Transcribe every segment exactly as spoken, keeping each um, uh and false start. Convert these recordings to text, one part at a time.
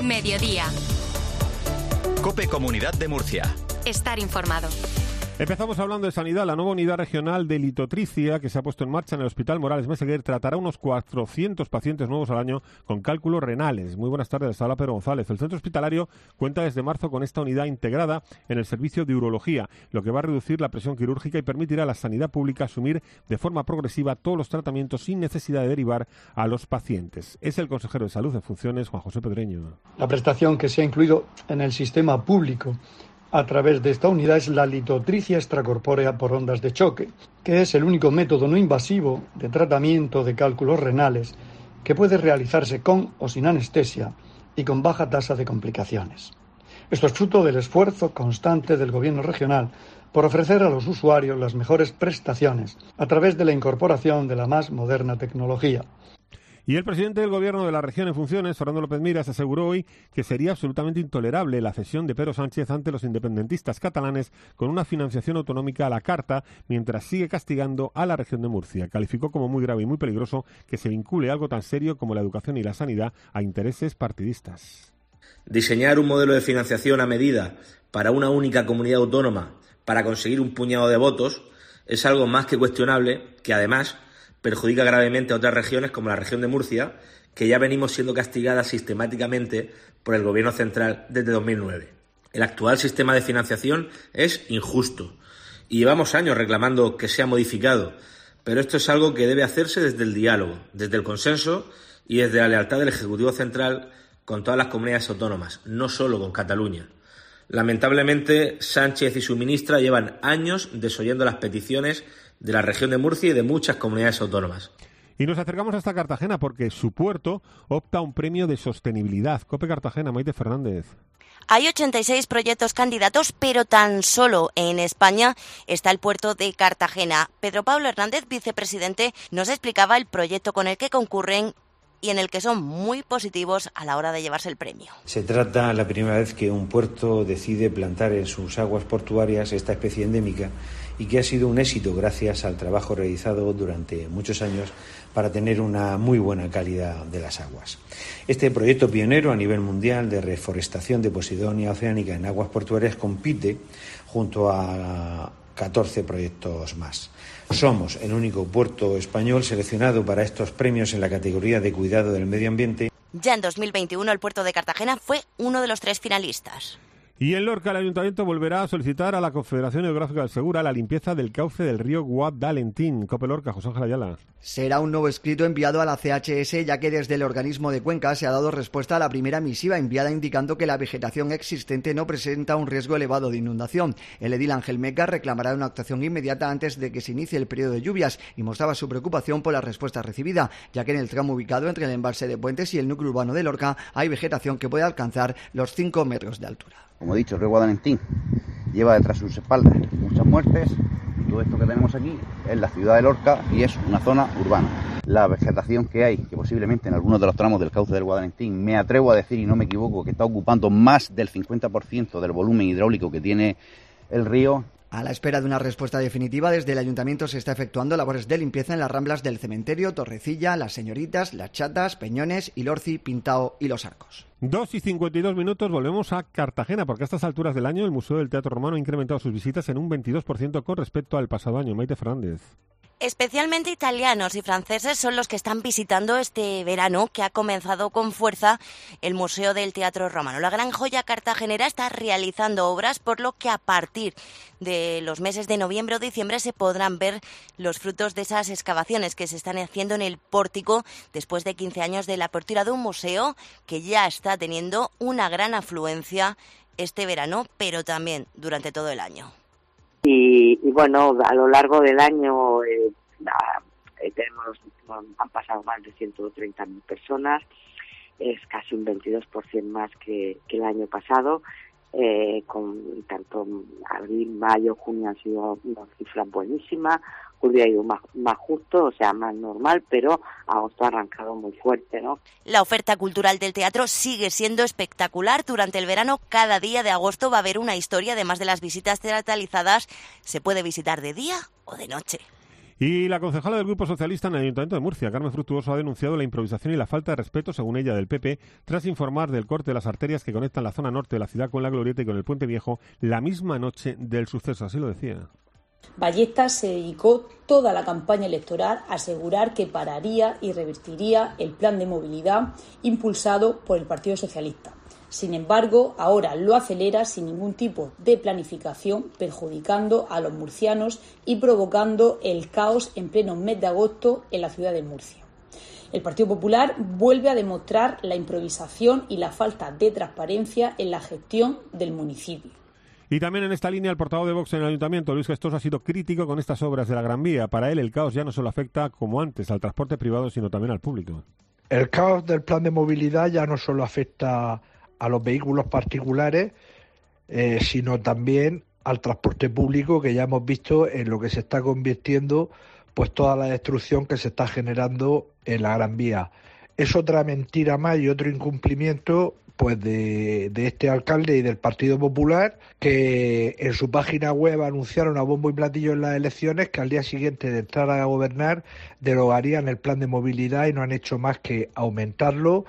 Mediodía. COPE Comunidad de Murcia. Estar informado. Empezamos hablando de sanidad. La nueva unidad regional de litotricia que se ha puesto en marcha en el Hospital Morales Meseguer tratará unos cuatrocientos pacientes nuevos al año con cálculos renales. Muy buenas tardes, habla Pedro González. El centro hospitalario cuenta desde marzo con esta unidad integrada en el servicio de urología, lo que va a reducir la presión quirúrgica y permitirá a la sanidad pública asumir de forma progresiva todos los tratamientos sin necesidad de derivar a los pacientes. Es el consejero de Salud en funciones, Juan José Pedreño. La prestación que se ha incluido en el sistema público a través de esta unidad es la litotricia extracorpórea por ondas de choque, que es el único método no invasivo de tratamiento de cálculos renales que puede realizarse con o sin anestesia y con baja tasa de complicaciones. Esto es fruto del esfuerzo constante del Gobierno regional por ofrecer a los usuarios las mejores prestaciones a través de la incorporación de la más moderna tecnología. Y el presidente del Gobierno de la región en funciones, Fernando López Miras, aseguró hoy que sería absolutamente intolerable la cesión de Pedro Sánchez ante los independentistas catalanes con una financiación autonómica a la carta, mientras sigue castigando a la región de Murcia. Calificó como muy grave y muy peligroso que se vincule algo tan serio como la educación y la sanidad a intereses partidistas. Diseñar un modelo de financiación a medida para una única comunidad autónoma para conseguir un puñado de votos es algo más que cuestionable, que además perjudica gravemente a otras regiones como la región de Murcia, que ya venimos siendo castigadas sistemáticamente por el Gobierno central desde dos mil nueve. El actual sistema de financiación es injusto y llevamos años reclamando que sea modificado, pero esto es algo que debe hacerse desde el diálogo, desde el consenso y desde la lealtad del Ejecutivo central con todas las comunidades autónomas, no solo con Cataluña. Lamentablemente, Sánchez y su ministra llevan años desoyendo las peticiones de la región de Murcia y de muchas comunidades autónomas. Y nos acercamos hasta Cartagena porque su puerto opta a un premio de sostenibilidad. COPE Cartagena, Maite Fernández. Hay ochenta y seis proyectos candidatos, pero tan solo en España está el puerto de Cartagena. Pedro Pablo Hernández, vicepresidente, nos explicaba el proyecto con el que concurren y en el que son muy positivos a la hora de llevarse el premio. Se trata la primera vez que un puerto decide plantar en sus aguas portuarias esta especie endémica y que ha sido un éxito gracias al trabajo realizado durante muchos años para tener una muy buena calidad de las aguas. Este proyecto pionero a nivel mundial de reforestación de Posidonia oceánica en aguas portuarias compite junto a catorce proyectos más. Somos el único puerto español seleccionado para estos premios en la categoría de cuidado del medio ambiente. Ya en dos mil veintiuno el puerto de Cartagena fue uno de los tres finalistas. Y en Lorca el Ayuntamiento volverá a solicitar a la Confederación Hidrográfica del Segura la limpieza del cauce del río Guadalentín. COPE Lorca, José Ángel Ayala. Será un nuevo escrito enviado a la C H S, ya que desde el organismo de Cuenca se ha dado respuesta a la primera misiva enviada indicando que la vegetación existente no presenta un riesgo elevado de inundación. El edil Ángel Meca reclamará una actuación inmediata antes de que se inicie el periodo de lluvias y mostraba su preocupación por la respuesta recibida, ya que en el tramo ubicado entre el embalse de Puentes y el núcleo urbano de Lorca hay vegetación que puede alcanzar los cinco metros de altura. Como he dicho, el río Guadalentín lleva detrás de sus espaldas muchas muertes y todo esto que tenemos aquí es la ciudad de Lorca y es una zona urbana. La vegetación que hay, que posiblemente en algunos de los tramos del cauce del Guadalentín, me atrevo a decir y no me equivoco, que está ocupando más del cincuenta por ciento del volumen hidráulico que tiene el río. A la espera de una respuesta definitiva, desde el Ayuntamiento se está efectuando labores de limpieza en las ramblas del Cementerio, Torrecilla, Las Señoritas, Las Chatas, Peñones, Ilorci, Pintao y Los Arcos. Dos y cincuenta y dos minutos, volvemos a Cartagena, porque a estas alturas del año el Museo del Teatro Romano ha incrementado sus visitas en un veintidós por ciento con respecto al pasado año. Maite Fernández. Especialmente italianos y franceses son los que están visitando este verano, que ha comenzado con fuerza el Museo del Teatro Romano. La gran joya cartagenera está realizando obras, por lo que a partir de los meses de noviembre o diciembre se podrán ver los frutos de esas excavaciones que se están haciendo en el pórtico después de quince años de la apertura de un museo que ya está teniendo una gran afluencia este verano, pero también durante todo el año. Y, y bueno, a lo largo del año eh, la, eh, tenemos, han pasado más de ciento treinta mil personas, es casi un veintidós por ciento más que, que el año pasado. Eh, con tanto abril, mayo, junio han sido una cifra buenísima, julio ha ido más, más justo, o sea, más normal, pero agosto ha arrancado muy fuerte, ¿no? La oferta cultural del teatro sigue siendo espectacular. Durante el verano, cada día de agosto va a haber una historia, además de las visitas teatralizadas, se puede visitar de día o de noche. Y la concejala del Grupo Socialista en el Ayuntamiento de Murcia, Carmen Fructuoso, ha denunciado la improvisación y la falta de respeto, según ella, del P P, tras informar del corte de las arterias que conectan la zona norte de la ciudad con la Glorieta y con el Puente Viejo la misma noche del suceso. Así lo decía. Ballesta se dedicó toda la campaña electoral a asegurar que pararía y revertiría el plan de movilidad impulsado por el Partido Socialista. Sin embargo, ahora lo acelera sin ningún tipo de planificación, perjudicando a los murcianos y provocando el caos en pleno mes de agosto en la ciudad de Murcia. El Partido Popular vuelve a demostrar la improvisación y la falta de transparencia en la gestión del municipio. Y también en esta línea el portavoz de Vox en el Ayuntamiento, Luis Gestoso, ha sido crítico con estas obras de la Gran Vía. Para él el caos ya no solo afecta, como antes, al transporte privado, sino también al público. El caos del plan de movilidad ya no solo afecta a los vehículos particulares, eh, sino también al transporte público, que ya hemos visto en lo que se está convirtiendo pues toda la destrucción que se está generando en la Gran Vía. Es otra mentira más y otro incumplimiento pues de, de este alcalde y del Partido Popular, que en su página web anunciaron a bombo y platillo en las elecciones que al día siguiente de entrar a gobernar derogarían el plan de movilidad y no han hecho más que aumentarlo.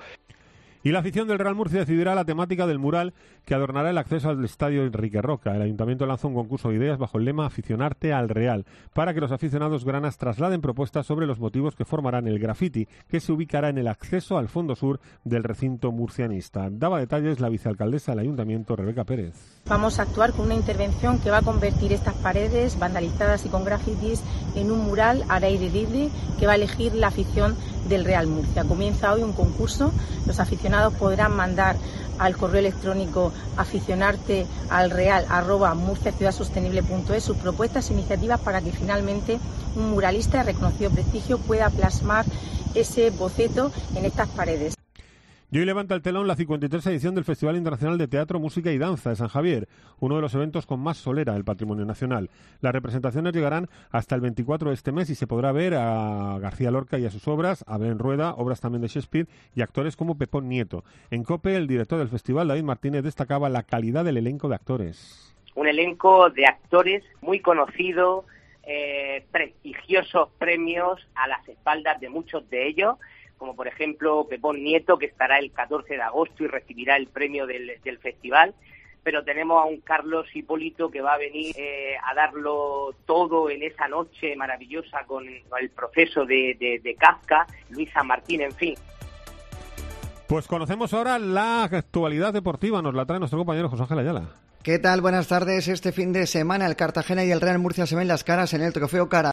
Y la afición del Real Murcia decidirá la temática del mural que adornará el acceso al estadio Enrique Roca. El Ayuntamiento lanzó un concurso de ideas bajo el lema Aficionarte al Real, para que los aficionados granas trasladen propuestas sobre los motivos que formarán el graffiti, que se ubicará en el acceso al fondo sur del recinto murcianista. Daba detalles la vicealcaldesa del Ayuntamiento, Rebeca Pérez. Vamos a actuar con una intervención que va a convertir estas paredes vandalizadas y con grafitis en un mural al aire libre que va a elegir la afición del Real Murcia. Comienza hoy un concurso. Los aficionados podrán mandar al correo electrónico aficionarte al real arroba murciaciudadsostenible punto es sus propuestas e iniciativas para que finalmente un muralista de reconocido prestigio pueda plasmar ese boceto en estas paredes. Y hoy levanta el telón la cincuenta y tercera edición del Festival Internacional de Teatro, Música y Danza de San Javier, uno de los eventos con más solera del patrimonio nacional. Las representaciones llegarán hasta el veinticuatro de este mes y se podrá ver a García Lorca y a sus obras, a Belén Rueda, obras también de Shakespeare y actores como Pepón Nieto. En COPE, el director del festival, David Martínez, destacaba la calidad del elenco de actores. Un elenco de actores muy conocido, eh, prestigiosos premios a las espaldas de muchos de ellos, como por ejemplo Pepón Nieto, que estará el catorce de agosto y recibirá el premio del, del festival, pero tenemos a un Carlos Hipólito que va a venir eh, a darlo todo en esa noche maravillosa con el proceso de, de, de Kafka, Luisa Martín, en fin. Pues conocemos ahora la actualidad deportiva, nos la trae nuestro compañero José Ángel Ayala. ¿Qué tal? Buenas tardes. Este fin de semana el Cartagena y el Real Murcia se ven las caras en el Trofeo Cara.